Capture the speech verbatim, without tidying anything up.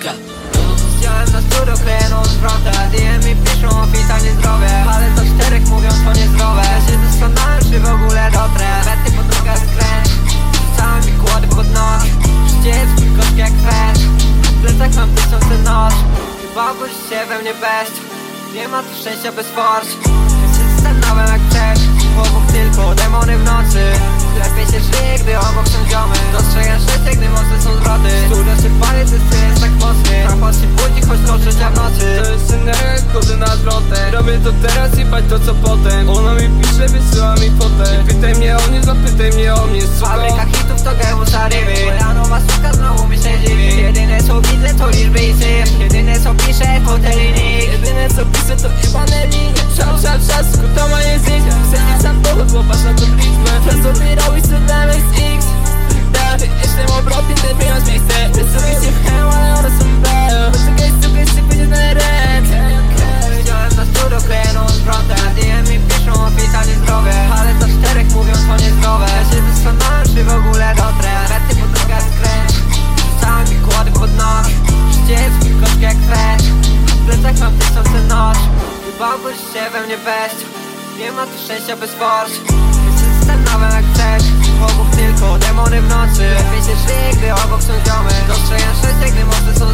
Go. Wziąłem na studio, kleję nową zwrotę. D M mi piszą o pitanie zdrowie, ale do czterech mówią to niezdrowe. Ja się zastanawiam, czy w ogóle dotrę. Wety po drogach skręt, rzucałem mi kłody pod nos. Życie jest gorzkie jak fest, w plecach mam tysiące nóż. Chyba ogólnie się we mnie best, nie ma tu szczęścia bez forc. Ja się zastanawiam jak przejść, obok tylko demony w nocy. Lepiej się żyje, gdy obok są ziomy. Dostrzegam szczęście, gdy mocne są zwroty. Studio się pali, ten styl jest tak mocny. Raport się budzi, choć to trzecia w nocy. To jest energia, chodzę na zwrotę. Robię to teraz i bać to co potem. Ona mi pisze, wysyła mi fotę. Nie pytaj mnie o mnie, zapytaj mnie o mnie, suko. Fabryka hitów to gemus Arywy. Moja nowa suka znowu mi się dziwi. Jedyne co widzę to liczby i cyfr. Jedyne co piszę to te linie. Jedyne co piszę to jebane linie. Szal, szal, szal, to ma język. Wsadzić samochód, bo patrz na tą liczbę. Czas obierał i sobie M X X. Tak, jestem obrotny, ten pieniądz nie chcę. Te suki się pchają, ale one są belle. Poczekaj, sukę, się będzie na ręce. Wziąłem na studio, kleję nową zwrotę. D M mi piszą o pitanie zdrowie, ale do czterech mówią to niezdrowe. Ja się zastanawiam, czy w ogóle dotrę. Wety po drogach skręt, rzucałem mi kłody pod nos. Życie jest gorzkie jak fest, w plecach mam tysiące nóż. Chyba ogólnie się we mnie best, nie ma tu szczęścia bez forc. Ja się zastanawiam jak przejść, obok tylko demony w nocy. Lepiej się żyje, gdy obok są ziomy. Dostrzegam szczęście, gdy mocne są